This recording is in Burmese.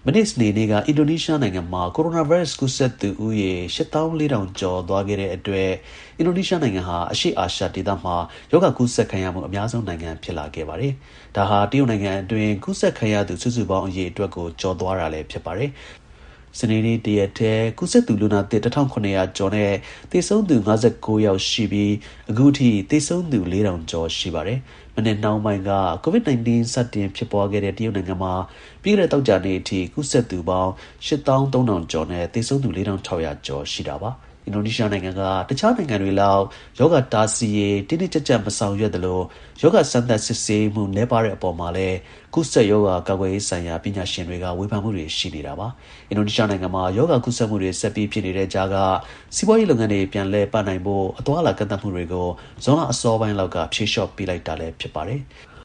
မနေ့စနေနေ့ကအင်ဒိုနီးရှားနိုင်ငံမှာကိုရိုနာဗိုင်းရပ်စ်ကူးစက်သူဦးရေ84,000 ကျော်သွားခဲ့တဲ့အတွက်အင်ဒိုနီးရှားနိုင်ငံဟာအရှေ့အာရှဒေသမှာရောဂါကူးစက်ခံရမှုအများဆုံးနိုင်ငံဖြစ်လာခဲ့ပါတယ်။ဒါဟာတရုတ်နိုင်ငံအတွင်းကူးစက်ခံရသူစုစုပေါင်းအရေအတွက်ကိုကျော်သွားတာလည်းဖြစ်ပါတယ်။စနေနေ့တရက်တည်းကူးစက်သူလူနာသစ်1,700 ကျော်နဲ့သေဆုံးသူ59 ယောက်ရှိပြီးအခုထိသေဆုံးသူ4,000 ကျော်ရှိပါတယ်။မနေ့နှောင်းပိုင်းက COVID-19 စတင်ဖြစ်ပွားခဲ့တဲ့တရုတ်နိုင်ငံမှာပြီးခဲ့တဲ့သောကြာနေ့အထိကူးစက်သူပေါင်း83,000 ကျော်နဲ့သေဆုံးသူ4,600 ကျော်ရှိတာပါ။အင်ဒိုနီးရှားနိုင်ငံကတခြားနိုင်ငံတွေလောက်ယောဂတားဆီးရေးတင်းတင်းကျပ်ကျပ်မဆောင်ရွက်သလိုယောဂစမ်းသပ်စစ်ဆေးမှုနည်းပါးတဲ့အပေါ်မှာလည်းကူးစက်ယောဂကာကွယ်ရေးဆိုင်ရာပညာရှင်တွေကဝေဖန်မှုတွေရှိနေတာပါ။အင်ဒိုနီးရှားနိုင်ငံမှာယောဂကူးစက်မှုတွေဆက်ပြီးဖြစ်နေတဲ့ကြားကစီးပွားရေးလုပ်ငန်းတွေပြန်လည်ပတ်နိုင်ဖို့အသွားအလာကန့်သတ်မှုတွေကိုဇွန်လအစောပိုင်းလောက်ကဖြေလျှော့ပေးလိုက်တာလည်းဖြစ်ပါတယ်။